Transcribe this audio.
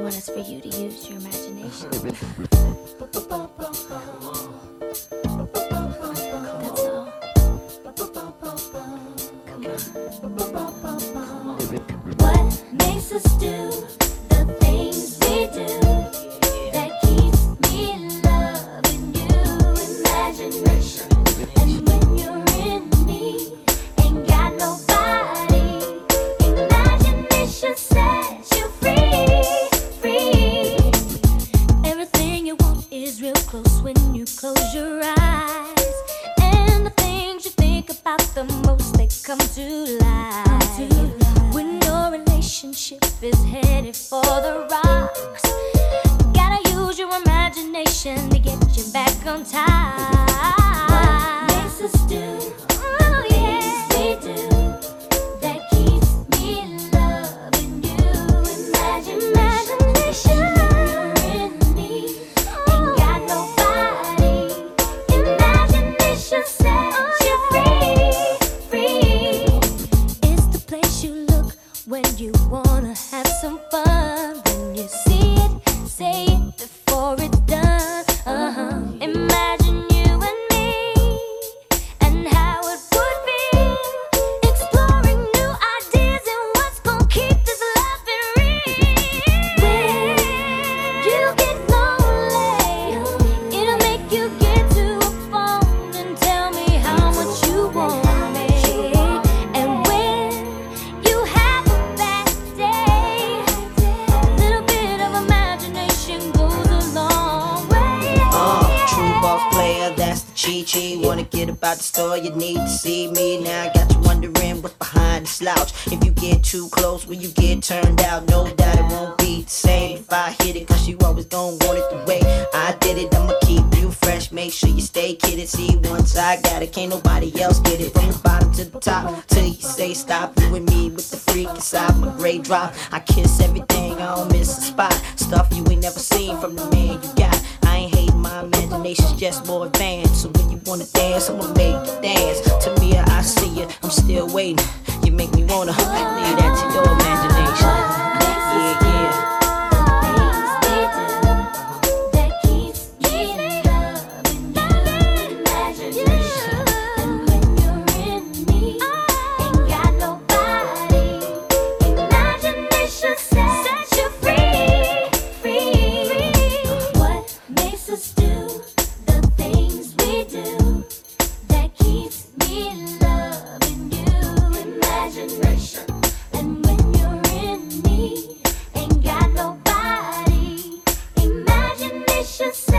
want us for you to use your imagination. That's all. Come on. What makes us do the things we do that keeps me loving you? Imagination. And when you're in me, ain't got nobody. Imagination sets you free, free. Everything you want is real close when you close your eyes. And the things you think about the most, they come to life. When your relationship is headed for the rocks, gotta use your imagination to get you back on top. What makes us do oh, yeah. things we do that keeps me loving you? Imagination. You're in me, ain't got nobody. Imagination sets you free, free. It's the place you look when you wanna have some fun. When you see it, say it before it's done. Imagine you and me and how it would be, exploring new ideas and what's gonna keep this loving real. When you get lonely, it'll make you get to a phone and tell me how much you want me. And when you have a bad day, a little bit of imagination goes a long way. True boss player, that's the cheat sheet. Wanna get about the store, you need to see me. Now I got you wondering what's behind the slouch. If you get too close, will you get turned out? No doubt it won't be the same if I hit it, cause you always gon' want it the way I did it. I'ma keep you fresh, make sure you stay kidded. See, once I got it, can't nobody else get it. From the bottom to the top, till you say stop. You and me with the freak inside my gray drop. I kiss everything, I don't miss a spot. Stuff you ain't never seen from the man you got. I ain't hating, my imagination's just more advanced. So when you wanna dance, I'ma make you dance. To me, I see you, I'm still waiting. You make me wanna leave that to your imagination. Yeah, yeah. That keeps me loving you. Imagination. And when you're in me, ain't got nobody. Imagination sets you free, free. What makes us do the things we do that keeps me loving you? Imagination. And when you're in me, ain't got nobody. Imagination